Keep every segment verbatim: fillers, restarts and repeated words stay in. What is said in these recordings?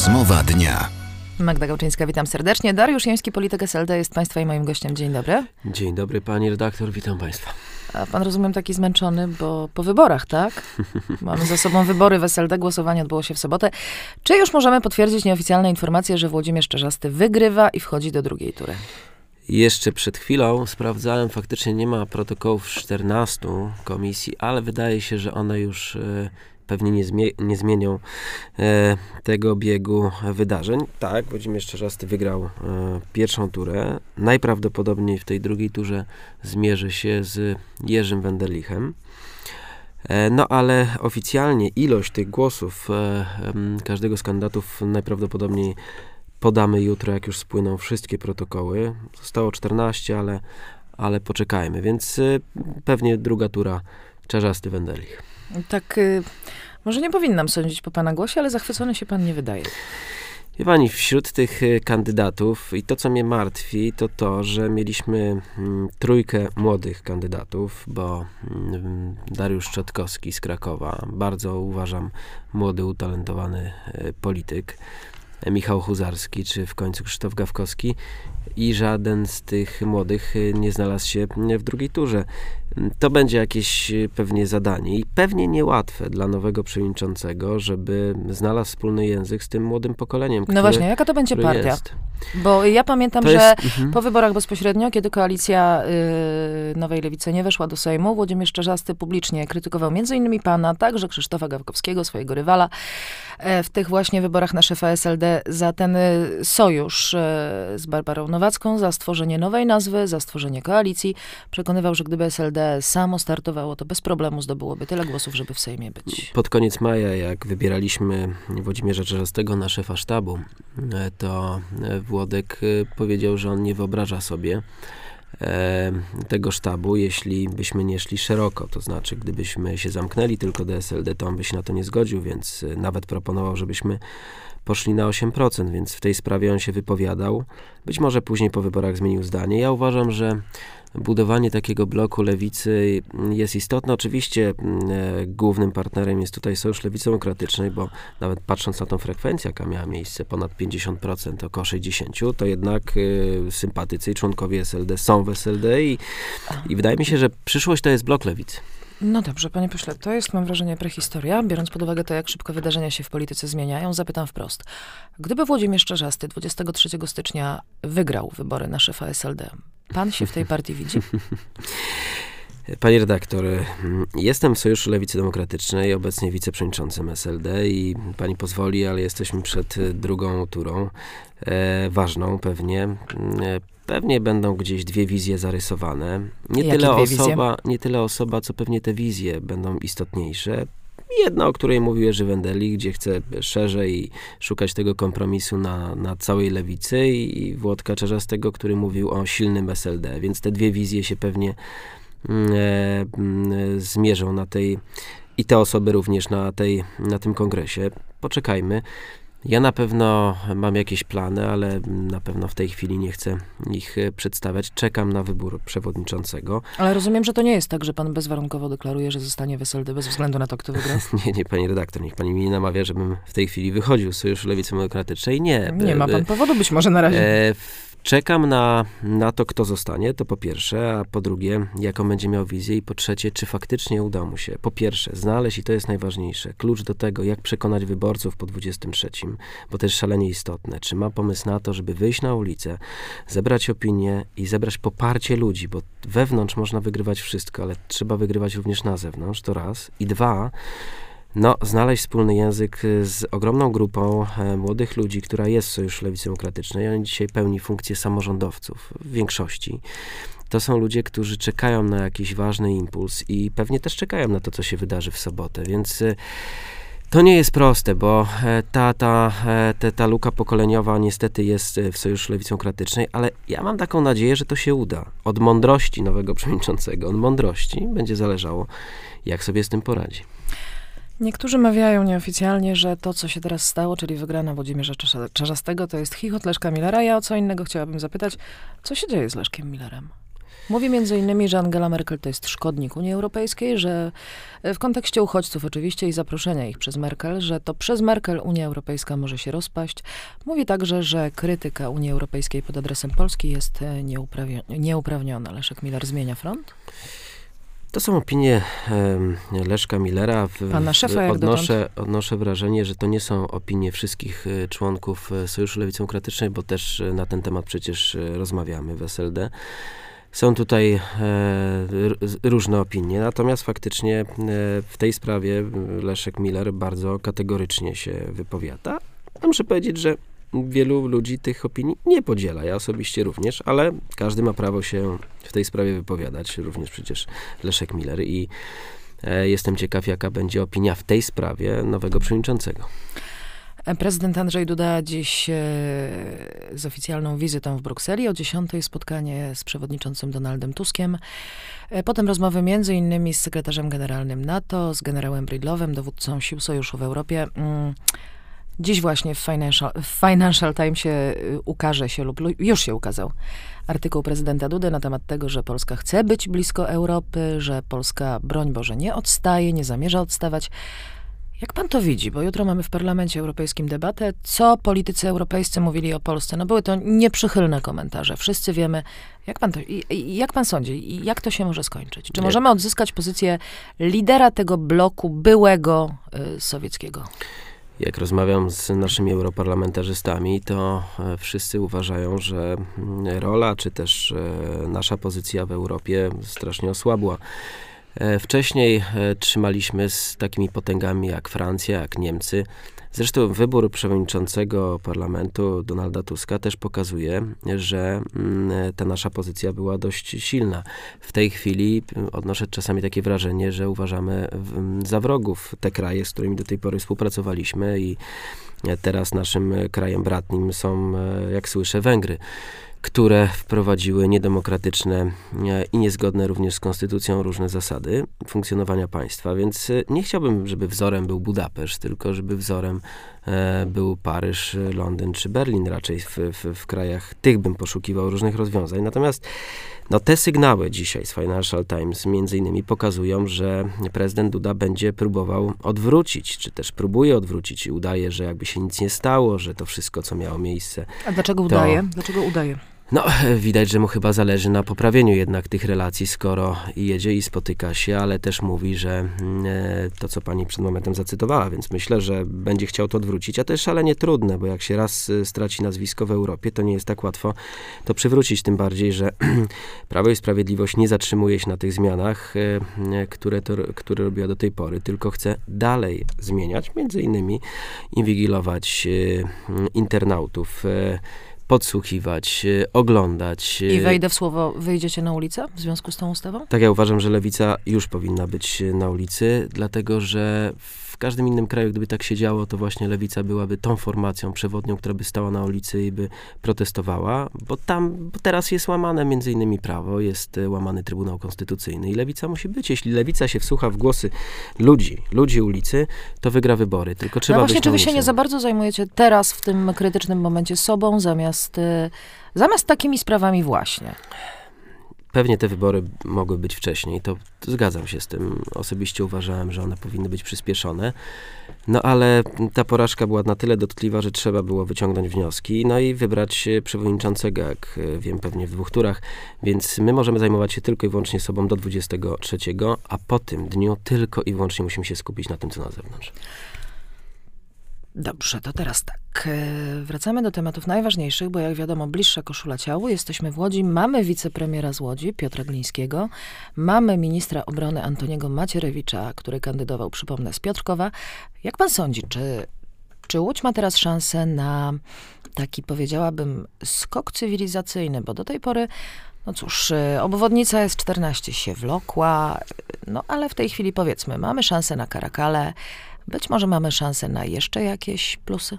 Rozmowa dnia. Magda Gałczyńska, witam serdecznie. Dariusz Joński, polityk S L D, jest Państwa i moim gościem. Dzień dobry. Dzień dobry, pani redaktor, witam Państwa. A pan, rozumiem, taki zmęczony, bo po wyborach, tak? Mamy za sobą wybory w S L D, głosowanie odbyło się w sobotę. Czy już możemy potwierdzić nieoficjalne informacje, że Włodzimierz Czarzasty wygrywa i wchodzi do drugiej tury? Jeszcze przed chwilą sprawdzałem, faktycznie nie ma protokołów czternastu komisji, ale wydaje się, że one już e, pewnie nie, zmie- nie zmienią e, tego biegu wydarzeń. Tak, Włodzimierz Czarzasty wygrał e, pierwszą turę. Najprawdopodobniej w tej drugiej turze zmierzy się z Jerzym Wenderlichem. E, no ale oficjalnie ilość tych głosów e, e, każdego z kandydatów najprawdopodobniej podamy jutro, jak już spłyną wszystkie protokoły. Zostało czternaście, ale, ale poczekajmy. Więc y, pewnie druga tura Czarzasty Wenderlich. Tak, y, może nie powinnam sądzić po pana głosie, ale zachwycony się pan nie wydaje. Wie pani, wśród tych y, kandydatów i to, co mnie martwi, to to, że mieliśmy y, trójkę młodych kandydatów, bo y, Dariusz Trzatkowski z Krakowa, bardzo uważam młody, utalentowany y, polityk, Michał Huzarski, czy w końcu Krzysztof Gawkowski, i żaden z tych młodych nie znalazł się w drugiej turze. To będzie jakieś pewnie zadanie i pewnie niełatwe dla nowego przewodniczącego, żeby znalazł wspólny język z tym młodym pokoleniem. No właśnie, jaka to będzie partia? Jest. Bo ja pamiętam, to że jest, uh-huh. po wyborach bezpośrednio, kiedy koalicja y, Nowej Lewicy nie weszła do Sejmu, Włodzimierz Czarzasty publicznie krytykował między innymi pana, także Krzysztofa Gawkowskiego, swojego rywala, e, w tych właśnie wyborach na szefa S L D za ten y, sojusz y, z Barbarą Nowacką, za stworzenie nowej nazwy, za stworzenie koalicji. Przekonywał, że gdyby S L D samo startowało, to bez problemu zdobyłoby tyle głosów, żeby w Sejmie być. Pod koniec maja, jak wybieraliśmy Włodzimierza Czarzastego na szefa sztabu, to Włodek powiedział, że on nie wyobraża sobie e, tego sztabu, jeśli byśmy nie szli szeroko. To znaczy, gdybyśmy się zamknęli tylko do S L D, to on by się na to nie zgodził, więc nawet proponował, żebyśmy poszli na osiem procent, więc w tej sprawie on się wypowiadał. Być może później po wyborach zmienił zdanie. Ja uważam, że budowanie takiego bloku lewicy jest istotne. Oczywiście e, głównym partnerem jest tutaj Sojusz Lewicy Demokratycznej, bo nawet patrząc na tą frekwencję, jaka miała miejsce, ponad pięćdziesiąt procent, około sześćdziesiąt procent, to jednak e, sympatycy i członkowie S L D są w S L D i, i wydaje mi się, że przyszłość to jest blok lewicy. No dobrze, panie pośle, to jest, mam wrażenie, prehistoria. Biorąc pod uwagę to, jak szybko wydarzenia się w polityce zmieniają, zapytam wprost. Gdyby Włodzimierz Czarzasty dwudziestego trzeciego stycznia wygrał wybory na szefa S L D, pan się w tej partii widzi? Pani redaktor, jestem w Sojuszu Lewicy Demokratycznej, obecnie wiceprzewodniczącym S L D i pani pozwoli, ale jesteśmy przed drugą turą, e, ważną pewnie. E, pewnie będą gdzieś dwie wizje zarysowane. Nie tyle, osoba, nie tyle osoba, co pewnie te wizje będą istotniejsze. Jedna, o której mówił Jerzy Wenderlich, gdzie chce szerzej szukać tego kompromisu na, na całej lewicy, i Włodka Czarzastego, który mówił o silnym S L D. Więc te dwie wizje się pewnie e, zmierzą na tej, i te osoby również na, tej, na tym kongresie. Poczekajmy. Ja na pewno mam jakieś plany, ale na pewno w tej chwili nie chcę ich przedstawiać. Czekam na wybór przewodniczącego. Ale rozumiem, że to nie jest tak, że pan bezwarunkowo deklaruje, że zostanie w S L D bez względu na to, kto wygra? Nie, nie, pani redaktor, niech pani mi nie namawia, żebym w tej chwili wychodził z Sojuszu Lewicy Demokratycznej. Nie. Nie ma pan powodu być może na razie. E, Czekam na, na to, kto zostanie, to po pierwsze, a po drugie, jaką będzie miał wizję, i po trzecie, czy faktycznie uda mu się, po pierwsze, znaleźć, i to jest najważniejsze, klucz do tego, jak przekonać wyborców po dwudziestym trzecim, bo to jest szalenie istotne. Czy ma pomysł na to, żeby wyjść na ulicę, zebrać opinię i zebrać poparcie ludzi, bo wewnątrz można wygrywać wszystko, ale trzeba wygrywać również na zewnątrz, to raz. I dwa, no, znaleźć wspólny język z ogromną grupą e, młodych ludzi, która jest w Sojuszu Lewicy Demokratycznej. Oni dzisiaj pełni funkcję samorządowców w większości. To są ludzie, którzy czekają na jakiś ważny impuls i pewnie też czekają na to, co się wydarzy w sobotę, więc e, to nie jest proste, bo e, ta, ta, e, ta, ta luka pokoleniowa niestety jest w Sojuszu Lewicy Demokratycznej, ale ja mam taką nadzieję, że to się uda. Od mądrości nowego przewodniczącego, od mądrości będzie zależało, jak sobie z tym poradzi. Niektórzy mawiają nieoficjalnie, że to, co się teraz stało, czyli wygrana Włodzimierza Czarzastego, to jest chichot Leszka Millera. Ja o co innego chciałabym zapytać, co się dzieje z Leszkiem Millerem? Mówi między innymi, że Angela Merkel to jest szkodnik Unii Europejskiej, że w kontekście uchodźców oczywiście i zaproszenia ich przez Merkel, że to przez Merkel Unia Europejska może się rozpaść. Mówi także, że krytyka Unii Europejskiej pod adresem Polski jest nieuprawio- nieuprawniona. Leszek Miller zmienia front? To są opinie e, Leszka Millera. W, Pana szefa jak odnoszę, odnoszę wrażenie, że to nie są opinie wszystkich e, członków Sojuszu Lewicy Demokratycznej, bo też e, na ten temat przecież e, rozmawiamy w S L D. Są tutaj e, r, różne opinie, natomiast faktycznie e, w tej sprawie Leszek Miller bardzo kategorycznie się wypowiada. Ja muszę powiedzieć, że wielu ludzi tych opinii nie podziela. Ja osobiście również, ale każdy ma prawo się w tej sprawie wypowiadać. Również przecież Leszek Miller. I e, jestem ciekaw, jaka będzie opinia w tej sprawie nowego przewodniczącego. Prezydent Andrzej Duda dziś e, z oficjalną wizytą w Brukseli. O dziesiątej spotkanie z przewodniczącym Donaldem Tuskiem. E, potem rozmowy między innymi z sekretarzem generalnym NATO, z generałem Breedlove'em, dowódcą sił sojuszu w Europie. Mm. Dziś właśnie w Financial, w Financial Timesie ukaże się, lub już się ukazał, artykuł prezydenta Dudy na temat tego, że Polska chce być blisko Europy, że Polska, broń Boże, nie odstaje, nie zamierza odstawać. Jak pan to widzi? Bo jutro mamy w Parlamencie Europejskim debatę, co politycy europejscy mówili o Polsce. No były to nieprzychylne komentarze. Wszyscy wiemy. Jak pan, to, jak pan sądzi? Jak to się może skończyć? Czy Nie. możemy odzyskać pozycję lidera tego bloku byłego y, sowieckiego? Jak rozmawiam z naszymi europarlamentarzystami, to wszyscy uważają, że rola, czy też nasza pozycja w Europie strasznie osłabła. Wcześniej trzymaliśmy z takimi potęgami jak Francja, jak Niemcy. Zresztą wybór przewodniczącego parlamentu Donalda Tuska też pokazuje, że ta nasza pozycja była dość silna. W tej chwili odnoszę czasami takie wrażenie, że uważamy za wrogów te kraje, z którymi do tej pory współpracowaliśmy i teraz naszym krajem bratnim są, jak słyszę, Węgry, które wprowadziły niedemokratyczne i niezgodne również z konstytucją różne zasady funkcjonowania państwa. Więc nie chciałbym, żeby wzorem był Budapeszt, tylko żeby wzorem e, był Paryż, Londyn czy Berlin. Raczej w, w, w krajach tych bym poszukiwał różnych rozwiązań. Natomiast no, te sygnały dzisiaj z Financial Times między innymi pokazują, że prezydent Duda będzie próbował odwrócić, czy też próbuje odwrócić i udaje, że jakby się nic nie stało, że to wszystko, co miało miejsce. A dlaczego to... udaje? Dlaczego udaje? No, widać, że mu chyba zależy na poprawieniu jednak tych relacji, skoro jedzie i spotyka się, ale też mówi, że e, to, co pani przed momentem zacytowała, więc myślę, że będzie chciał to odwrócić, a to jest szalenie trudne, bo jak się raz straci nazwisko w Europie, to nie jest tak łatwo to przywrócić, tym bardziej, że Prawo i Sprawiedliwość nie zatrzymuje się na tych zmianach, e, które, to, które robiła do tej pory, tylko chce dalej zmieniać, między innymi inwigilować e, internautów, e, podsłuchiwać, oglądać. I wejdę w słowo, wyjdziecie na ulicę w związku z tą ustawą? Tak, ja uważam, że lewica już powinna być na ulicy, dlatego że w każdym innym kraju, gdyby tak się działo, to właśnie lewica byłaby tą formacją przewodnią, która by stała na ulicy i by protestowała, bo tam bo teraz jest łamane między innymi prawo, jest łamany Trybunał Konstytucyjny i lewica musi być. Jeśli lewica się wsłucha w głosy ludzi, ludzi ulicy, to wygra wybory. Tylko trzeba no właśnie, być czy na wy się ulicy. nie za bardzo zajmujecie teraz w tym krytycznym momencie sobą, zamiast, zamiast takimi sprawami właśnie? Pewnie te wybory mogły być wcześniej, to, to zgadzam się z tym. Osobiście uważałem, że one powinny być przyspieszone. No ale ta porażka była na tyle dotkliwa, że trzeba było wyciągnąć wnioski, no i wybrać przewodniczącego, jak wiem, pewnie w dwóch turach. Więc my możemy zajmować się tylko i wyłącznie sobą do dwudziestego trzeciego, a po tym dniu tylko i wyłącznie musimy się skupić na tym, co na zewnątrz. Dobrze, to teraz tak. Wracamy do tematów najważniejszych, bo jak wiadomo, bliższa koszula ciału. Jesteśmy w Łodzi, mamy wicepremiera z Łodzi, Piotra Glińskiego, mamy ministra obrony Antoniego Macierewicza, który kandydował, przypomnę, z Piotrkowa. Jak pan sądzi, czy, czy Łódź ma teraz szansę na taki, powiedziałabym, skok cywilizacyjny, bo do tej pory, no cóż, obwodnica S czternaście się wlokła, no ale w tej chwili powiedzmy, mamy szansę na Karakale. Być może mamy szansę na jeszcze jakieś plusy?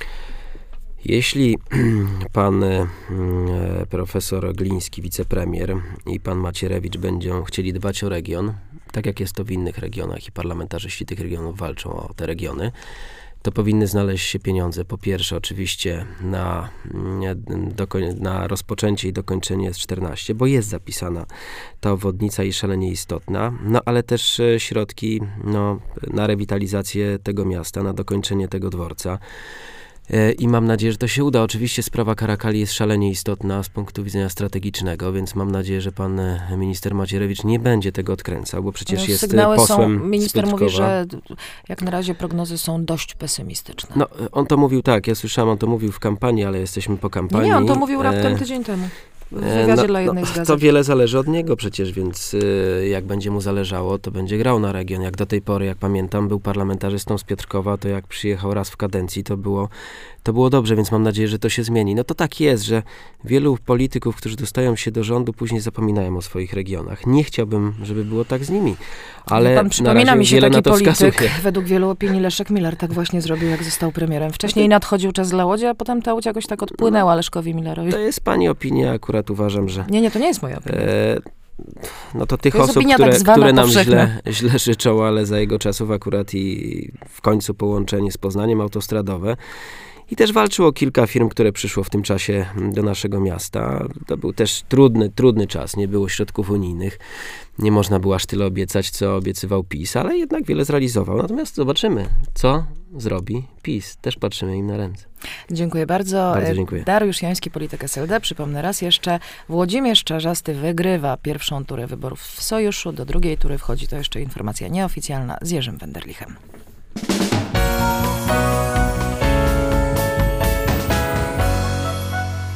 Jeśli pan e, profesor Gliński, wicepremier, i pan Macierewicz będą chcieli dbać o region, tak jak jest to w innych regionach i parlamentarzyści tych regionów walczą o te regiony, to powinny znaleźć się pieniądze. Po pierwsze oczywiście na, na rozpoczęcie i dokończenie S czternaście, bo jest zapisana ta obwodnica i szalenie istotna, no ale też środki no, na rewitalizację tego miasta, na dokończenie tego dworca. I mam nadzieję, że to się uda. Oczywiście sprawa Karakali jest szalenie istotna z punktu widzenia strategicznego, więc mam nadzieję, że pan minister Macierewicz nie będzie tego odkręcał, bo przecież no, jest sygnały posłem są, minister mówi, Spytkowa. że jak na razie prognozy są dość pesymistyczne. No, on to mówił tak, ja słyszałam, on to mówił w kampanii, ale jesteśmy po kampanii. Nie, on to mówił raptem tydzień temu. W wywiadzie no, dla jednej no, z gazet. To wiele zależy od niego przecież, więc y, jak będzie mu zależało, to będzie grał na region. Jak do tej pory, jak pamiętam, był parlamentarzystą z Piotrkowa, to jak przyjechał raz w kadencji, to było, to było dobrze, więc mam nadzieję, że to się zmieni. No to tak jest, że wielu polityków, którzy dostają się do rządu, później zapominają o swoich regionach. Nie chciałbym, żeby było tak z nimi, ale Pan przypomina mi się taki polityk, wskazuje. według wielu opinii Leszek Miller tak właśnie zrobił, jak został premierem. Wcześniej nadchodził czas dla Łodzi, a potem ta Łódź jakoś tak odpłynęła Leszkowi Millerowi. To jest pani opinia, akurat uważam, że... Nie, nie, to nie jest moja opinia. E, no to tych to osób, opinia które, tak zwana które nam powszechna. źle, źle życzą, ale za jego czasów akurat i w końcu połączenie z Poznaniem autostradowe. I też walczyło kilka firm, które przyszło w tym czasie do naszego miasta. To był też trudny, trudny czas. Nie było środków unijnych. Nie można było aż tyle obiecać, co obiecywał PiS, ale jednak wiele zrealizował. Natomiast zobaczymy, co zrobi PiS. Też patrzymy im na ręce. Dziękuję bardzo. Bardzo dziękuję. Dariusz Joński, polityk S L D. Przypomnę raz jeszcze, Włodzimierz Czarzasty wygrywa pierwszą turę wyborów w Sojuszu. Do drugiej tury wchodzi, to jeszcze informacja nieoficjalna, z Jerzym Wenderlichem.